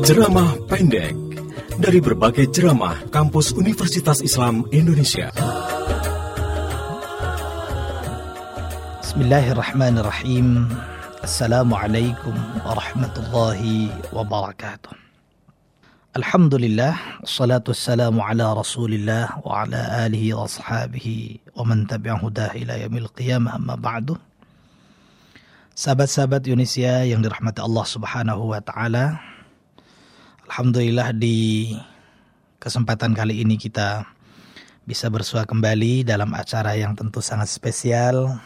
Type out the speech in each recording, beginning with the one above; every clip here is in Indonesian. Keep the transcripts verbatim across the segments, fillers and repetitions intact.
Ceramah pendek dari berbagai ceramah kampus Universitas Islam Indonesia. Bismillahirrahmanirrahim. Assalamualaikum warahmatullahi wabarakatuh. Alhamdulillah, salatu wassalamu ala rasulillah wa ala alihi wa ashabihi wa man tabi'ahu hudah ila yaumil qiyamah, amma ba'du. Sahabat-sahabat Indonesia yang dirahmati Allah subhanahu wa ta'ala, alhamdulillah di kesempatan kali ini kita bisa bersua kembali dalam acara yang tentu sangat spesial,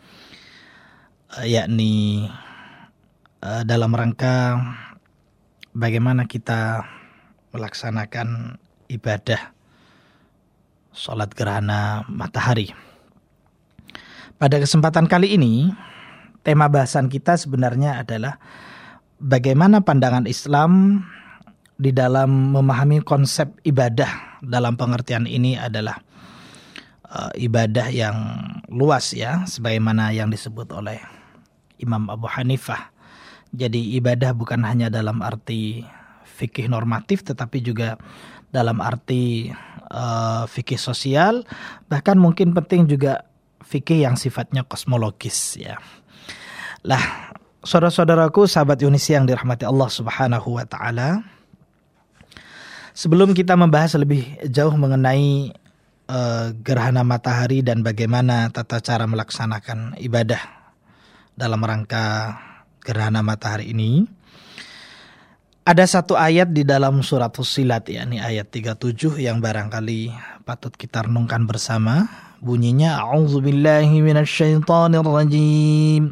yakni uh, dalam rangka bagaimana kita melaksanakan ibadah sholat gerhana matahari. Pada kesempatan kali ini, tema bahasan kita sebenarnya adalah bagaimana pandangan Islam di dalam memahami konsep ibadah. Dalam pengertian ini adalah uh, ibadah yang luas ya, sebagaimana yang disebut oleh Imam Abu Hanifah. Jadi ibadah bukan hanya dalam arti fikih normatif, tetapi juga dalam arti uh, fikih sosial, bahkan mungkin penting juga fikih yang sifatnya kosmologis ya. Lah, saudara-saudaraku, sahabat Indonesia yang dirahmati Allah subhanahu wa ta'ala, sebelum kita membahas lebih jauh mengenai uh, gerhana matahari dan bagaimana tata cara melaksanakan ibadah dalam rangka gerhana matahari ini, ada satu ayat di dalam surat Fussilat, yakni ayat tiga puluh tujuh yang barangkali patut kita renungkan bersama. Bunyinya, A'udzubillahi minasyaitonirrajim.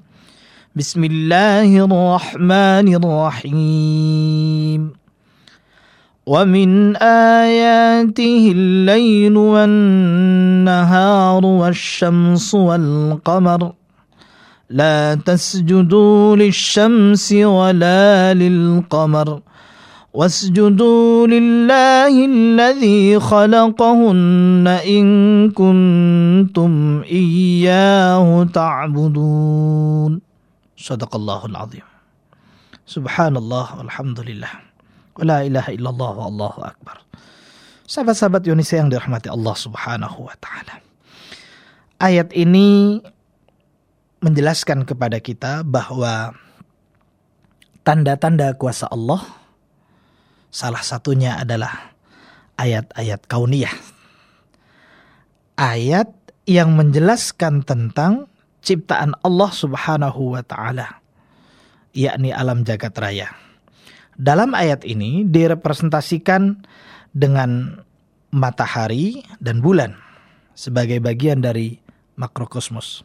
Bismillahirrahmanirrahim. Wa min ayatihi al-lailu wan-naharu wasyamsu wal-qamar. لا تسجدوا للشمس ولا للقمر واسجدوا لله الذي خلقهن إن كنتم إياه تعبدون. صدق الله العظيم. سبحان الله والحمد لله ولا إله إلا الله والله أكبر. Sahabat-sahabat Indonesia yang dirahmati Allah subhanahu wa ta'ala, ayat ini menjelaskan kepada kita bahwa tanda-tanda kuasa Allah salah satunya adalah ayat-ayat kauniyah. Ayat yang menjelaskan tentang ciptaan Allah subhanahu wa ta'ala, yakni alam jagat raya. Dalam ayat ini direpresentasikan dengan matahari dan bulan sebagai bagian dari makrokosmos.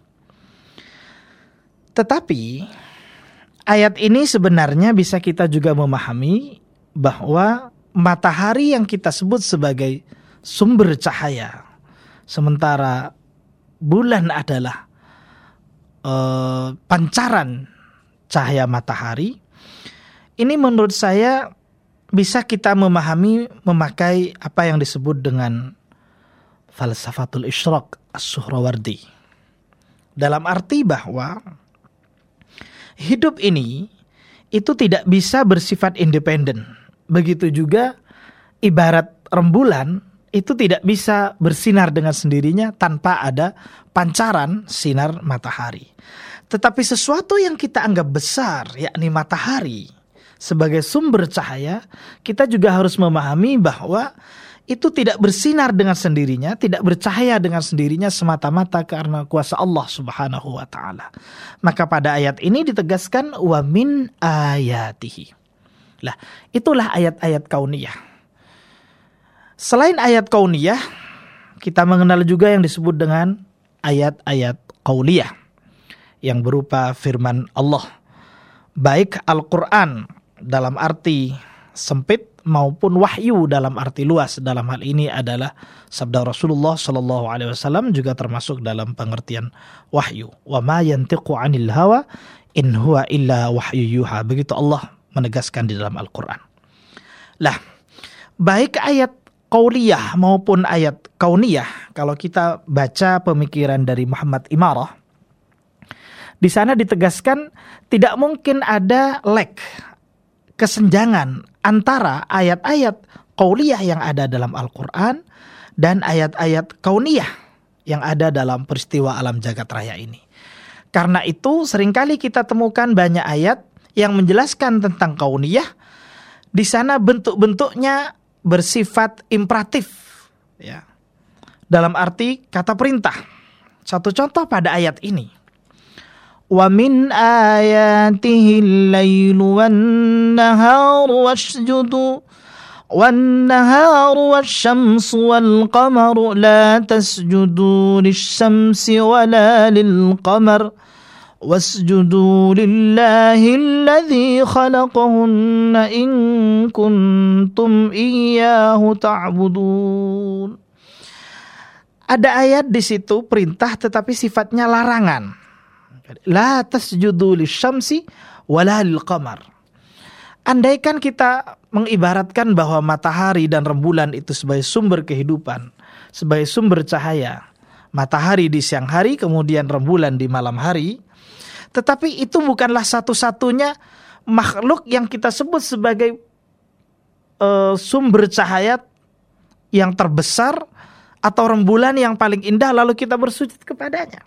Tetapi ayat ini sebenarnya bisa kita juga memahami bahwa matahari yang kita sebut sebagai sumber cahaya, sementara bulan adalah uh, pancaran cahaya matahari. Ini menurut saya bisa kita memahami memakai apa yang disebut dengan falsafatul isyraq as-Suhrawardi. Dalam arti bahwa hidup ini itu tidak bisa bersifat independen. Begitu juga ibarat rembulan itu tidak bisa bersinar dengan sendirinya tanpa ada pancaran sinar matahari. Tetapi sesuatu yang kita anggap besar, yakni matahari sebagai sumber cahaya, kita juga harus memahami bahwa itu tidak bersinar dengan sendirinya, tidak bercahaya dengan sendirinya semata-mata karena kuasa Allah subhanahu wa ta'ala. Maka pada ayat ini ditegaskan, wa min ayatihi. Lah, itulah ayat-ayat kauniyah. Selain ayat kauniyah, kita mengenal juga yang disebut dengan ayat-ayat qauliyah, yang berupa firman Allah. Baik Al-Quran dalam arti sempit maupun wahyu dalam arti luas. Dalam hal ini adalah sabda Rasulullah sallallahu alaihi wasallam juga termasuk dalam pengertian wahyu. Wa ma yantiqu 'anil hawa in huwa illa wahyu yuha. Begitu Allah menegaskan di dalam Al-Qur'an. Lah, baik ayat qauliyah maupun ayat kauniyah, kalau kita baca pemikiran dari Muhammad Imarah, di sana ditegaskan tidak mungkin ada lag, kesenjangan antara ayat-ayat qauliyah yang ada dalam Al-Quran dan ayat-ayat kauniyah yang ada dalam peristiwa alam jagat raya ini. Karena itu seringkali kita temukan banyak ayat yang menjelaskan tentang kauniyah. Di sana bentuk-bentuknya bersifat imperatif, ya, dalam arti kata perintah. Satu contoh pada ayat ini, wa min ayatihi al-lailu wan-naharu wasjudu wan-naharu wasyamsu wal-qamaru la tasjudu lisyamsi wala lil-qamar wasjudu lillahi alladhi khalaqahunna in kuntum iyyahu ta'budun. Ada ayat di situ perintah tetapi sifatnya larangan. La tasjudu lisyamsi wala lil-qamar. Andaikan kita mengibaratkan bahwa matahari dan rembulan itu sebagai sumber kehidupan, sebagai sumber cahaya, matahari di siang hari kemudian rembulan di malam hari, tetapi itu bukanlah satu-satunya makhluk yang kita sebut sebagai uh, sumber cahaya yang terbesar atau rembulan yang paling indah lalu kita bersujud kepadanya.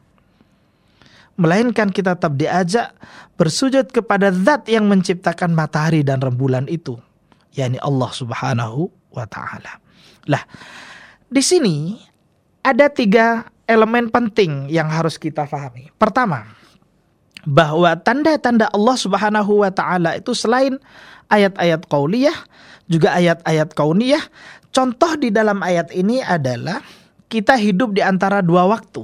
Melainkan kita tetap diajak bersujud kepada zat yang menciptakan matahari dan rembulan itu, yakni Allah Subhanahu wa ta'ala. Lah, di sini ada tiga elemen penting yang harus kita pahami. Pertama, bahwa tanda-tanda Allah Subhanahu wa ta'ala itu selain ayat-ayat qauliyah, juga ayat-ayat kauniyah. Contoh di dalam ayat ini adalah kita hidup di antara dua waktu,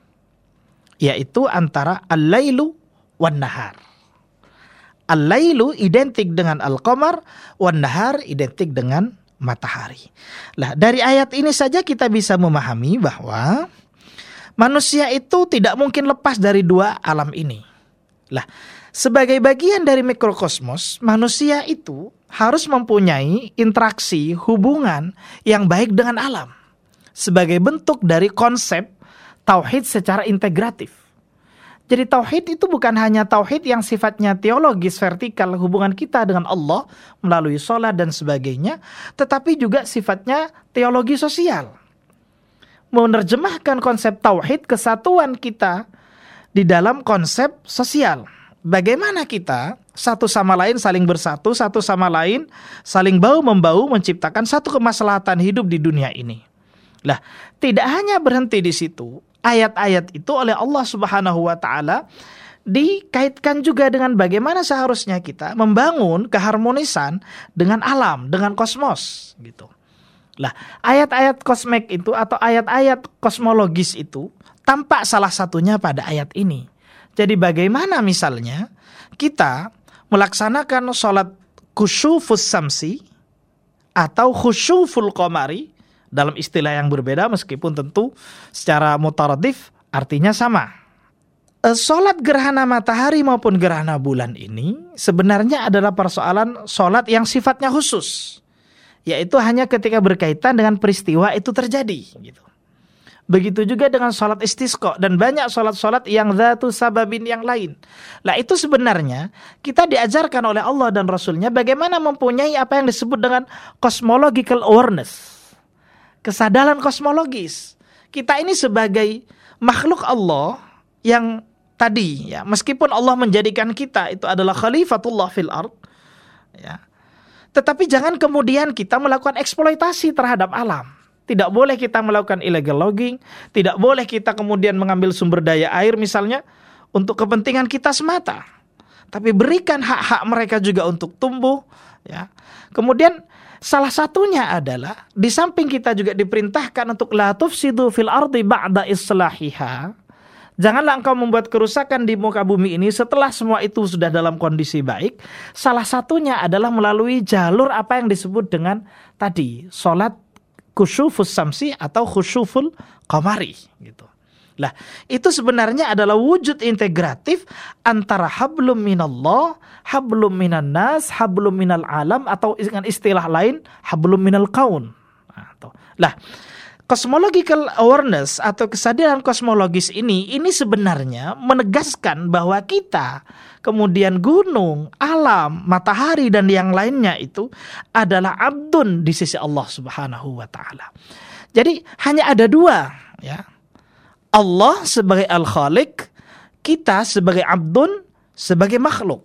yaitu antara al-lailu wan-nahar. Al-lailu identik dengan al-qamar, wan-nahar identik dengan matahari. Lah, dari ayat ini saja kita bisa memahami bahwa manusia itu tidak mungkin lepas dari dua alam ini. Lah, sebagai bagian dari mikrokosmos, manusia itu harus mempunyai interaksi, hubungan yang baik dengan alam. Sebagai bentuk dari konsep tauhid secara integratif. Jadi tauhid itu bukan hanya tauhid yang sifatnya teologis, vertikal, hubungan kita dengan Allah melalui sholat dan sebagainya, tetapi juga sifatnya teologi sosial. Menerjemahkan konsep tauhid kesatuan kita di dalam konsep sosial. Bagaimana kita satu sama lain saling bersatu, satu sama lain saling bau-membau menciptakan satu kemaslahatan hidup di dunia ini. Lah, tidak hanya berhenti di situ. Ayat-ayat itu oleh Allah Subhanahu wa ta'ala dikaitkan juga dengan bagaimana seharusnya kita membangun keharmonisan dengan alam, dengan kosmos gitu. Lah, ayat-ayat kosmik itu atau ayat-ayat kosmologis itu tampak salah satunya pada ayat ini. Jadi bagaimana misalnya kita melaksanakan sholat khusyufus samsi atau khusyuful qamari dalam istilah yang berbeda meskipun tentu secara mutaradif artinya sama. E, sholat gerhana matahari maupun gerhana bulan ini sebenarnya adalah persoalan sholat yang sifatnya khusus. Yaitu hanya ketika berkaitan dengan peristiwa itu terjadi gitu. Begitu juga dengan sholat istisqa dan banyak sholat-sholat yang dzatu sababin yang lain. Nah, itu sebenarnya kita diajarkan oleh Allah dan Rasulnya bagaimana mempunyai apa yang disebut dengan cosmological awareness. Kesadaran kosmologis. Kita ini sebagai makhluk Allah yang tadi ya, meskipun Allah menjadikan kita itu adalah khalifatullah fil ard ya. Tetapi jangan kemudian kita melakukan eksploitasi terhadap alam. Tidak boleh kita melakukan illegal logging, tidak boleh kita kemudian mengambil sumber daya air misalnya untuk kepentingan kita semata. Tapi berikan hak-hak mereka juga untuk tumbuh ya. Kemudian salah satunya adalah di samping kita juga diperintahkan untuk la tufsidu fil ardi ba'da islahiha. Janganlah engkau membuat kerusakan di muka bumi ini setelah semua itu sudah dalam kondisi baik. Salah satunya adalah melalui jalur apa yang disebut dengan tadi salat khusyufus samsi atau khusyuful qamari gitu. Lah, itu sebenarnya adalah wujud integratif antara hablum minallah, hablum minan nas, hablum minal alam atau dengan istilah lain hablum minal kaun. Nah, lah, cosmological awareness atau kesadaran kosmologis ini, ini sebenarnya menegaskan bahwa kita, kemudian gunung, alam, matahari dan yang lainnya itu adalah abdun di sisi Allah Subhanahu wa taala. Jadi hanya ada dua, ya. Allah sebagai Al-Khaliq, kita sebagai abdun, sebagai makhluk.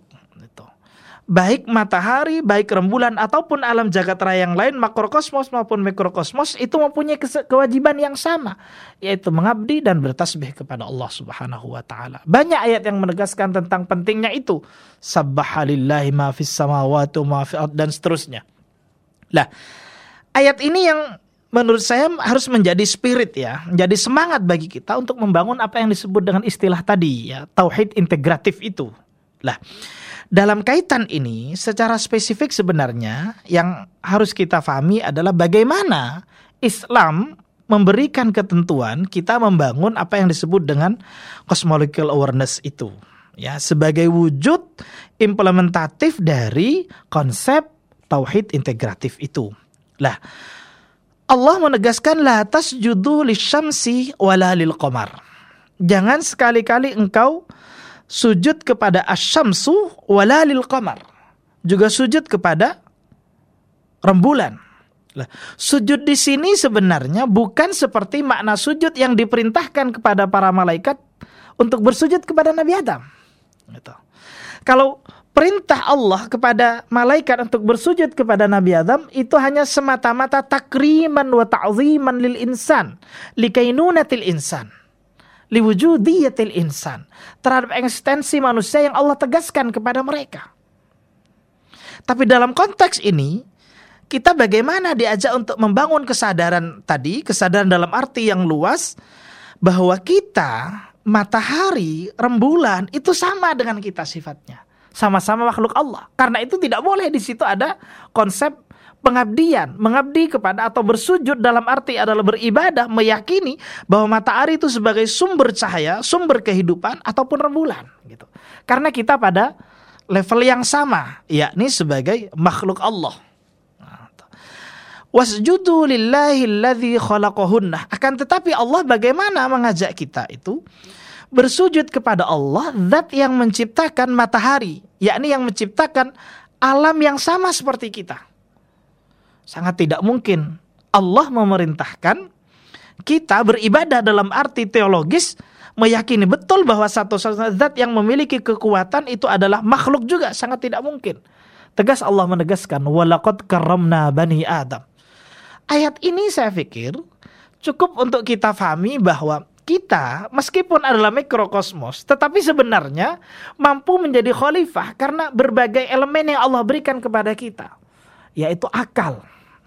Baik matahari, baik rembulan ataupun alam jagat raya yang lain, makrokosmos maupun mikrokosmos itu mempunyai kewajiban yang sama, yaitu mengabdi dan bertasbih kepada Allah Subhanahu wa taala. Banyak ayat yang menegaskan tentang pentingnya itu. Sabbahalillahi ma fis samawati wa ma fil ardh dan seterusnya. Lah, ayat ini yang menurut saya harus menjadi spirit, ya, menjadi semangat bagi kita untuk membangun apa yang disebut dengan istilah tadi, ya, tauhid integratif itu. Lah, dalam kaitan ini secara spesifik sebenarnya yang harus kita pahami adalah bagaimana Islam memberikan ketentuan kita membangun apa yang disebut dengan cosmological awareness itu, ya, sebagai wujud implementatif dari konsep tauhid integratif itu. Lah, Allah menegaskan la tasjudu lisyamsi wala lil qamar. Jangan sekali-kali engkau sujud kepada asyamsu wala lil qamar. Juga sujud kepada rembulan. Lah, sujud di sini sebenarnya bukan seperti makna sujud yang diperintahkan kepada para malaikat untuk bersujud kepada Nabi Adam. Gitu. Kalau perintah Allah kepada malaikat untuk bersujud kepada Nabi Adam itu hanya semata-mata takriman wa ta'ziman lil insan, likainunatil insan, liwujudiyatil insan, terhadap eksistensi manusia yang Allah tegaskan kepada mereka. Tapi dalam konteks ini kita bagaimana diajak untuk membangun kesadaran tadi, kesadaran dalam arti yang luas bahwa kita, matahari, rembulan itu sama dengan kita sifatnya, sama-sama makhluk Allah. Karena itu tidak boleh di situ ada konsep pengabdian, mengabdi kepada atau bersujud dalam arti adalah beribadah, meyakini bahwa matahari itu sebagai sumber cahaya, sumber kehidupan ataupun rembulan gitu. Karena kita pada level yang sama, yakni sebagai makhluk Allah. Wasjudu lillahi alladzi khalaqahunna. Akan tetapi Allah bagaimana mengajak kita itu bersujud kepada Allah, zat yang menciptakan matahari, yakni yang menciptakan alam yang sama seperti kita. Sangat tidak mungkin Allah memerintahkan kita beribadah dalam arti teologis, meyakini betul bahwa satu-satunya zat yang memiliki kekuatan itu adalah makhluk juga. Sangat tidak mungkin. Tegas Allah menegaskan, walaqad karramna bani Adam. Ayat ini saya pikir cukup untuk kita pahami bahwa kita meskipun adalah mikrokosmos, tetapi sebenarnya mampu menjadi khalifah karena berbagai elemen yang Allah berikan kepada kita, yaitu akal.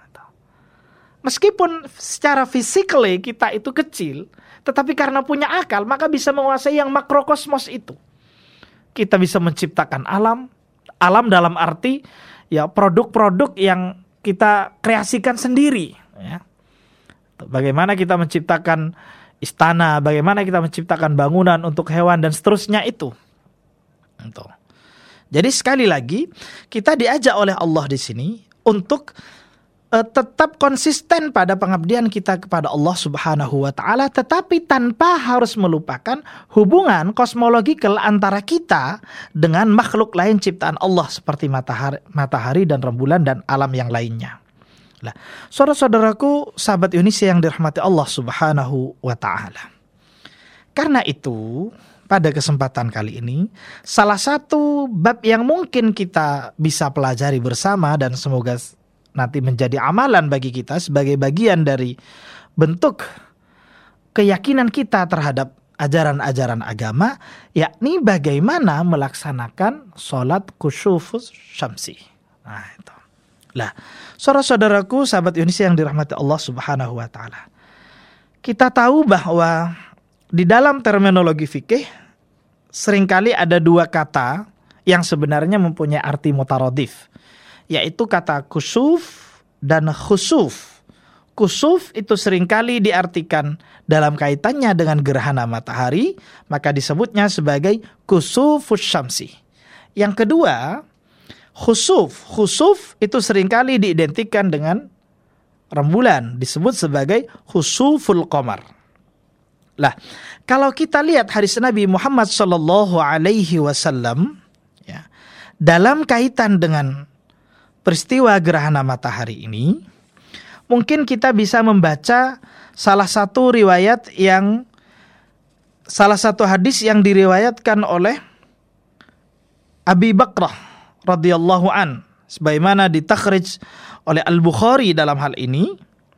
Meskipun secara physically kita itu kecil, tetapi karena punya akal, maka bisa menguasai yang makrokosmos itu. Kita bisa menciptakan alam, alam dalam arti ya produk-produk yang kita kreasikan sendiri. Ya. Bagaimana kita menciptakan istana, bagaimana kita menciptakan bangunan untuk hewan dan seterusnya itu. Itu. Jadi sekali lagi kita diajak oleh Allah di sini untuk uh, tetap konsisten pada pengabdian kita kepada Allah Subhanahu wa taala, tetapi tanpa harus melupakan hubungan kosmologikal antara kita dengan makhluk lain ciptaan Allah seperti matahari, matahari dan rembulan dan alam yang lainnya. Lah, saudara-saudaraku, sahabat Indonesia yang dirahmati Allah Subhanahu wa taala. Karena itu, pada kesempatan kali ini, salah satu bab yang mungkin kita bisa pelajari bersama dan semoga nanti menjadi amalan bagi kita sebagai bagian dari bentuk keyakinan kita terhadap ajaran-ajaran agama, yakni bagaimana melaksanakan sholat kusufus syamsi. Nah, itu. Lah, saudara-saudaraku, sahabat Indonesia yang dirahmati Allah Subhanahu wa taala. Kita tahu bahwa di dalam terminologi fikih seringkali ada dua kata yang sebenarnya mempunyai arti mutaradif, yaitu kata kusuf dan khusuf. Kusuf itu seringkali diartikan dalam kaitannya dengan gerhana matahari, maka disebutnya sebagai kusufus syamsi. Yang kedua, khusuf. Khusuf itu seringkali diidentikan dengan rembulan, disebut sebagai khusuful qamar. Lah, kalau kita lihat hadis Nabi Muhammad sallallahu alaihi wasallam ya, dalam kaitan dengan peristiwa gerhana matahari ini, mungkin kita bisa membaca salah satu riwayat yang salah satu hadis yang diriwayatkan oleh Abi Bakrah radhiyallahu an, sebagaimana ditakhrij oleh Al-Bukhari dalam hal ini.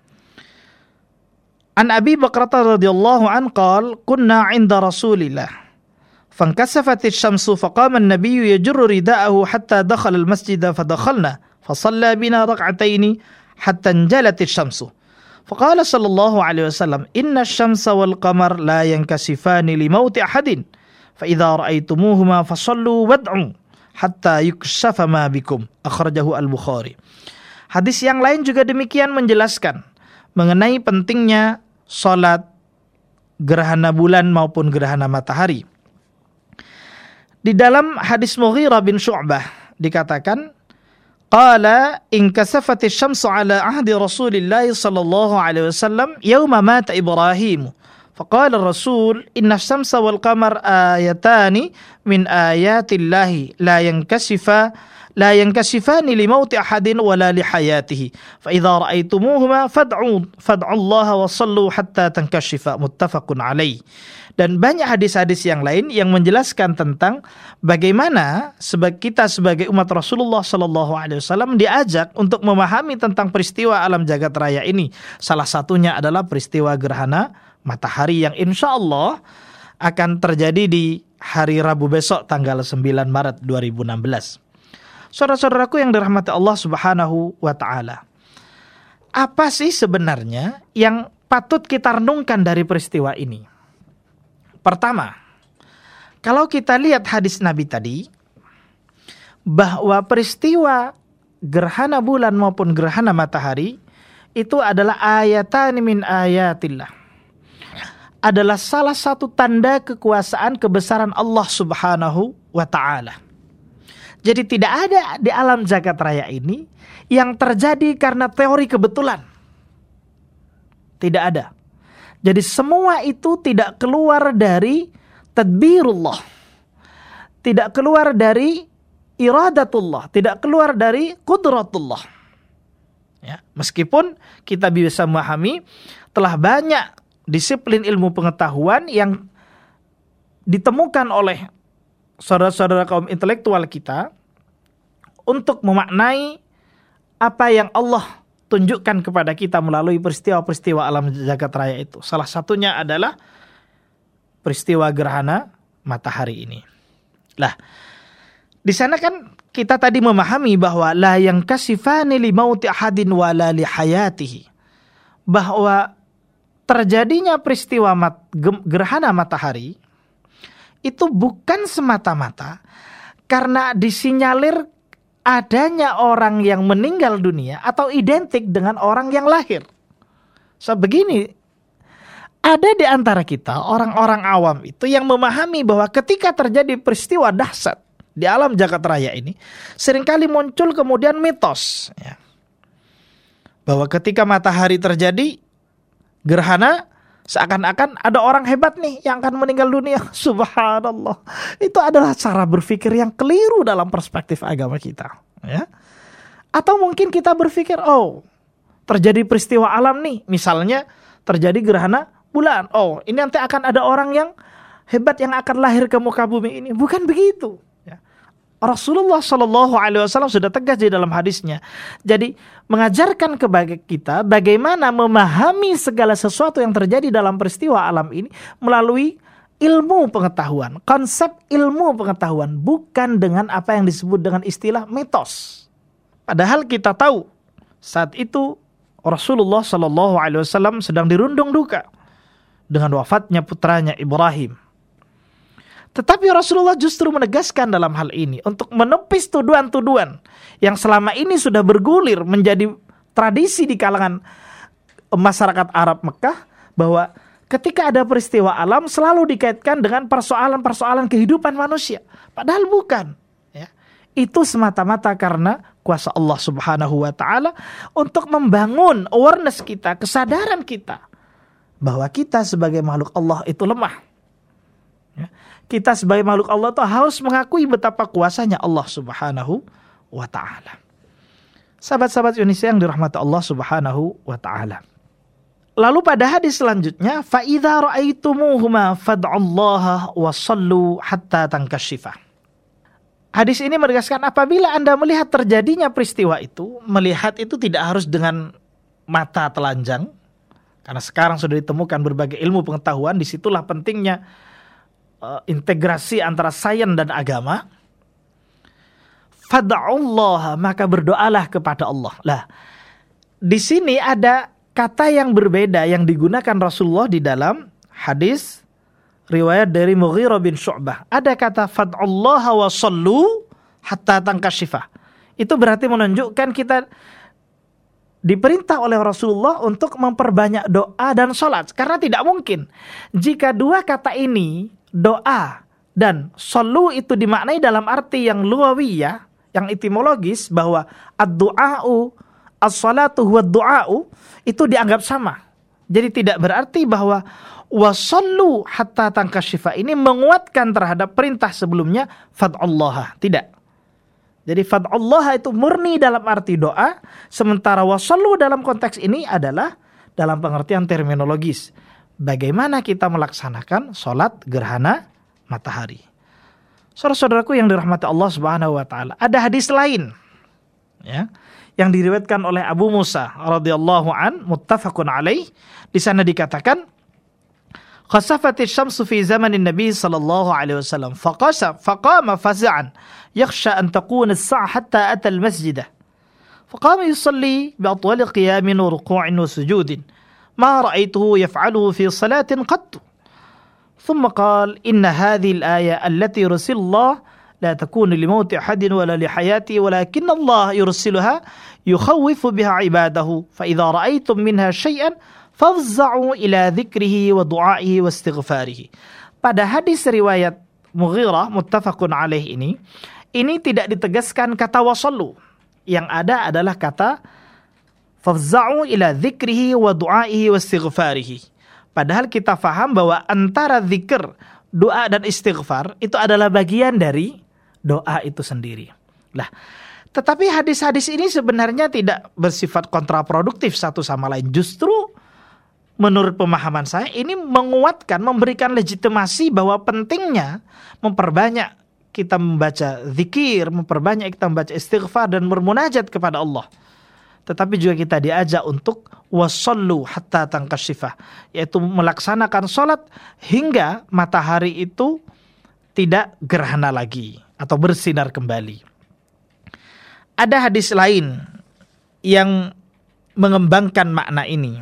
An Abi Bakrah radhiyallahu an qala kunna 'inda Rasulillah fankasafat asy-syamsu faqama an-nabiyyu yajurru rida'ahu hatta dakhala al-masjid fadakhalna fasalla bina rak'ataini hatta injalat asy-syamsu faqala sallallahu alaihi wasallam inna asy-syamsa wal qamar la yankasifani li mauti ahadin fa idza ra'aytumuhuma fasallu wad'u hatta yukshafa ma bikum, akhrajahu Al-Bukhari. Hadis yang lain juga demikian menjelaskan mengenai pentingnya salat gerhana bulan maupun gerhana matahari. Di dalam hadis Mughirah bin Syu'bah dikatakan qala in kasafati asy-syamsu ala ahdi Rasulillah sallallahu alaihi wasallam yauma mata Ibrahim faqala ar-rasul inna asy-syamsa wal qamar ayatani min ayatillahi la yankasifa la yankasifani li mauti ahadin wala li hayatihi fa idza ra'aytumuhuma fad'u fad'u Allah wa sallu hatta tankashifa, muttafaqun alaih. Dan banyak hadis-hadis yang lain yang menjelaskan tentang bagaimana sebagai kita sebagai umat Rasulullah sallallahu alaihi wasallam diajak untuk memahami tentang peristiwa alam jagat raya ini. Salah satunya adalah peristiwa gerhana matahari yang insya Allah akan terjadi di hari Rabu besok tanggal sembilan Maret dua ribu enam belas. Saudara-saudaraku yang dirahmati Allah Subhanahu wa taala. Apa sih sebenarnya yang patut kita renungkan dari peristiwa ini? Pertama, kalau kita lihat hadis Nabi tadi, bahwa peristiwa gerhana bulan maupun gerhana matahari itu adalah ayatan min ayatillah. Adalah salah satu tanda kekuasaan kebesaran Allah Subhanahu wa ta'ala. Jadi tidak ada di alam jagat raya ini yang terjadi karena teori kebetulan. Tidak ada. Jadi semua itu tidak keluar dari tadbirullah. Tidak keluar dari iradatullah. Tidak keluar dari qudratullah. Ya, meskipun kita bisa memahami telah banyak disiplin ilmu pengetahuan yang ditemukan oleh saudara-saudara kaum intelektual kita untuk memaknai apa yang Allah tunjukkan kepada kita melalui peristiwa-peristiwa alam jagat raya itu. Salah satunya adalah peristiwa gerhana matahari ini. Lah, di sana kan kita tadi memahami bahwa la yankasifani li mauti ahadin wala li hayatihi. Bahwa terjadinya peristiwa mat, gerhana matahari itu bukan semata-mata karena disinyalir adanya orang yang meninggal dunia atau identik dengan orang yang lahir. So begini, ada di antara kita orang-orang awam itu yang memahami bahwa ketika terjadi peristiwa dahsyat di alam jagat raya ini, seringkali muncul kemudian mitos, ya, bahwa ketika matahari terjadi gerhana, seakan-akan ada orang hebat nih yang akan meninggal dunia. Subhanallah. Itu adalah cara berpikir yang keliru dalam perspektif agama kita, ya. Atau mungkin kita berpikir, oh, terjadi peristiwa alam nih, misalnya terjadi gerhana bulan. Oh, ini nanti akan ada orang yang hebat yang akan lahir ke muka bumi ini. Bukan begitu, ya. Rasulullah Shallallahu Alaihi Wasallam sudah tegas di dalam hadisnya. Jadi mengajarkan kepada kita bagaimana memahami segala sesuatu yang terjadi dalam peristiwa alam ini melalui ilmu pengetahuan, konsep ilmu pengetahuan, bukan dengan apa yang disebut dengan istilah mitos. Padahal kita tahu saat itu Rasulullah Shallallahu Alaihi Wasallam sedang dirundung duka dengan wafatnya putranya Ibrahim. Tetapi Rasulullah justru menegaskan dalam hal ini untuk menepis tuduhan-tuduhan yang selama ini sudah bergulir menjadi tradisi di kalangan masyarakat Arab Mekah, bahwa ketika ada peristiwa alam selalu dikaitkan dengan persoalan-persoalan kehidupan manusia. Padahal bukan, ya. Itu semata-mata karena kuasa Allah Subhanahu wa taala untuk membangun awareness kita, kesadaran kita bahwa kita sebagai makhluk Allah itu lemah. Ya. Kita sebagai makhluk Allah itu harus mengakui betapa kuasanya Allah Subhanahu wa taala. Sahabat-sahabat Indonesia yang dirahmati Allah Subhanahu wa taala. Lalu pada hadis selanjutnya, fa idza ra'aitumuhuma fad'ullaha wa shallu hatta tankashifa. Hadis ini menegaskan apabila Anda melihat terjadinya peristiwa itu, melihat itu tidak harus dengan mata telanjang, karena sekarang sudah ditemukan berbagai ilmu pengetahuan, disitulah pentingnya uh, integrasi antara sains dan agama. Fad'ullaha, maka berdoalah kepada Allah. Lah, di sini ada kata yang berbeda yang digunakan Rasulullah di dalam hadis riwayat dari Mughirah bin Syu'bah. Ada kata fad'ullaha wa shallu hatta tankashifa. Itu berarti menunjukkan kita diperintah oleh Rasulullah untuk memperbanyak doa dan sholat. Karena tidak mungkin jika dua kata ini, doa dan shallu, itu dimaknai dalam arti yang lughawiyah, yang etimologis, bahwa ad-du'a'u as-salatu huwa ad-du'a'u, itu dianggap sama. Jadi tidak berarti bahwa wasallu hatta tankashifa ini menguatkan terhadap perintah sebelumnya fad'ullaha. Tidak. Jadi fad'ullaha itu murni dalam arti doa, sementara wasallu dalam konteks ini adalah dalam pengertian terminologis. Bagaimana kita melaksanakan sholat gerhana matahari. Saudara-saudaraku yang dirahmati Allah Subhanahu wa taala, ada hadis lain ya, yang diriwayatkan oleh Abu Musa radhiyallahu an, muttafaqun alaih. Di sana dikatakan, khasafati syamsu fi zamanin Nabi sallallahu alaihi wasallam faqasa faqama faz'an yakhsha an takuna as-sa'a hatta ata al-masjid. Faqama yusalli bi atwal qiyamin wa ruku'in wa sujudin ma ra'aytuhu yaf'aluhu fi salatin qat. ثم قال إن هذه الآية التي يرسل الله لا تكون لموت أحد ولا لحياته ولكن الله يرسلها يخوف بها عباده فإذا رأيتم منها شيئا فافزعوا إلى ذكره ودعائه واستغفاره. Pada hadis riwayat Mughirah muttafaqun alaih ini, ini tidak ditegaskan kata wasallu. Yang ada adalah kata fafza'u ila dzikrihi wa du'aihi wastighfarihi. Padahal kita faham bahwa antara zikir, doa dan istighfar itu adalah bagian dari doa itu sendiri. Lah, tetapi hadis-hadis ini sebenarnya tidak bersifat kontraproduktif satu sama lain. Justru menurut pemahaman saya ini menguatkan, memberikan legitimasi bahwa pentingnya memperbanyak kita membaca zikir, memperbanyak kita membaca istighfar dan bermunajat kepada Allah. Tetapi juga kita diajak untuk wasallu hatta tankashifa, yaitu melaksanakan sholat hingga matahari itu tidak gerhana lagi atau bersinar kembali. Ada hadis lain yang mengembangkan makna ini,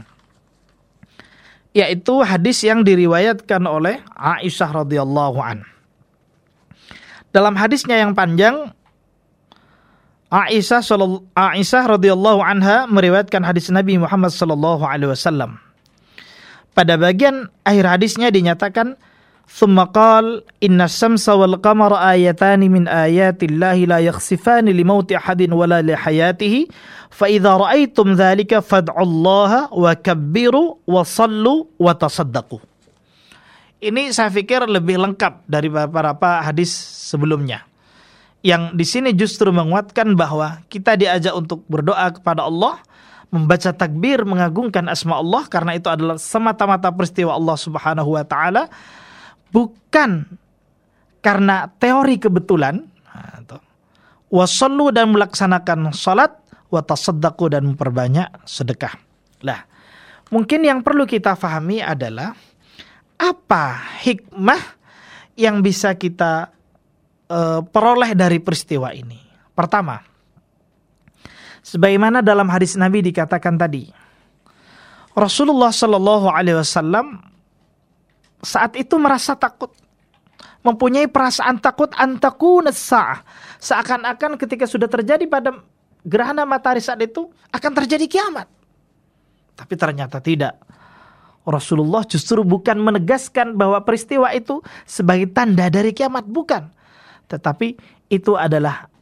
yaitu hadis yang diriwayatkan oleh Aisyah radhiyallahu an. Dalam hadisnya yang panjang, Aisyah Aisyah radhiyallahu anha meriwayatkan hadis Nabi Muhammad sallallahu alaihi wasallam. Pada bagian akhir hadisnya dinyatakan, "Tsumma qala inna asy-syamsa wal qamara ayatani min ayatillahi la yakhsifani li mauti ahadin wala li hayatihi, fa idza ra'aytum dzalika fad'ullaha wa kabbiru wa sallu wa tasaddaqu." Ini saya pikir lebih lengkap dari beberapa hadis sebelumnya. Yang di sini justru menguatkan bahwa kita diajak untuk berdoa kepada Allah, membaca takbir, mengagungkan asma Allah, karena itu adalah semata-mata peristiwa Allah Subhanahu wa taala, bukan karena teori kebetulan. Wasallu, dan melaksanakan salat, wa tasaddaqu, dan memperbanyak sedekah. Lah, mungkin yang perlu kita fahami adalah apa hikmah yang bisa kita peroleh dari peristiwa ini. Pertama, sebagaimana dalam hadis Nabi dikatakan tadi, Rasulullah Shallallahu Alaihi Wasallam saat itu merasa takut, mempunyai perasaan takut antakun as-sa'ah, seakan-akan ketika sudah terjadi pada gerhana matahari saat itu akan terjadi kiamat. Tapi ternyata tidak. Rasulullah justru bukan menegaskan bahwa peristiwa itu sebagai tanda dari kiamat, bukan. Tetapi itu adalah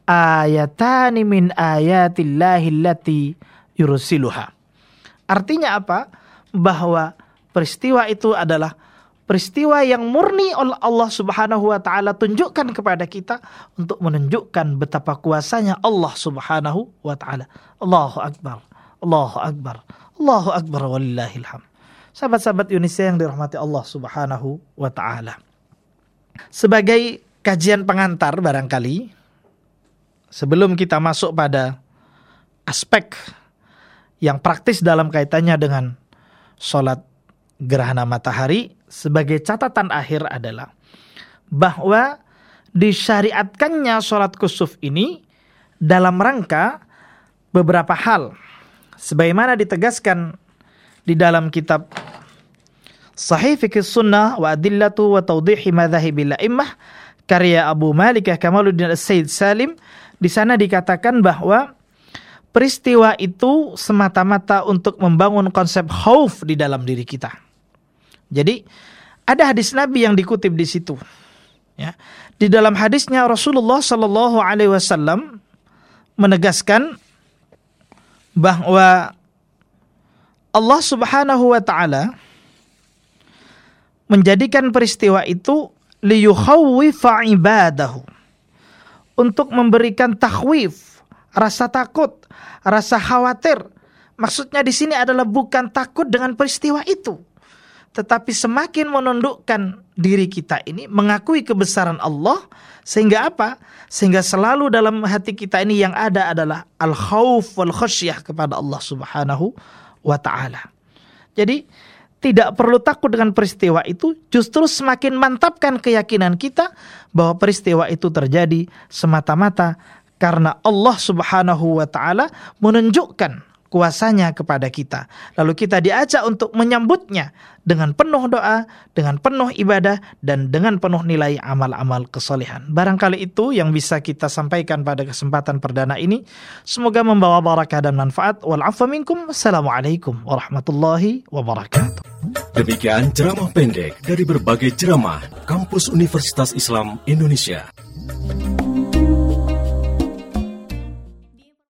ayatani min ayatillahi allati yursiluha. Artinya apa? Bahwa peristiwa itu adalah peristiwa yang murni oleh Allah Subhanahu wa taala tunjukkan kepada kita untuk menunjukkan betapa kuasanya Allah Subhanahu wa taala. Allahu akbar. Allahu akbar. Allahu akbar walillahil hamd. Sahabat-sahabat Indonesia yang dirahmati Allah Subhanahu wa taala. Sebagai kajian pengantar barangkali sebelum kita masuk pada aspek yang praktis dalam kaitannya dengan sholat gerhana matahari, sebagai catatan akhir adalah bahwa disyariatkannya sholat kusuf ini dalam rangka beberapa hal, sebagaimana ditegaskan di dalam kitab Sahih Fiqh Sunnah wa Adillatu wa Tawdihi Madhahibil A'immah karya Abu Malikah Kamaluddin As-Sayyid Salim. Di sana dikatakan bahwa peristiwa itu semata-mata untuk membangun konsep khauf di dalam diri kita. Jadi ada hadis Nabi yang dikutip di situ. Ya. Di dalam hadisnya Rasulullah Sallallahu Alaihi Wasallam menegaskan bahwa Allah Subhanahu Wa Taala menjadikan peristiwa itu liyukhawwifa ibadahu, untuk memberikan takhwif, rasa takut, rasa khawatir. Maksudnya di sini adalah bukan takut dengan peristiwa itu, tetapi semakin menundukkan diri kita ini mengakui kebesaran Allah, sehingga apa? Sehingga selalu dalam hati kita ini yang ada adalah al-khauf wal khasyah kepada Allah Subhanahu wa taala. Jadi tidak perlu takut dengan peristiwa itu, justru semakin mantapkan keyakinan kita bahwa peristiwa itu terjadi semata-mata karena Allah Subhanahu wa taala menunjukkan kuasanya kepada kita. Lalu kita diajak untuk menyambutnya dengan penuh doa, dengan penuh ibadah, dan dengan penuh nilai amal-amal kesolehan. Barangkali itu yang bisa kita sampaikan pada kesempatan perdana ini. Semoga membawa barakah dan manfaat. Wal afwa minkum. Assalamualaikum warahmatullahi wabarakatuh. Demikian ceramah pendek dari berbagai ceramah Kampus Universitas Islam Indonesia.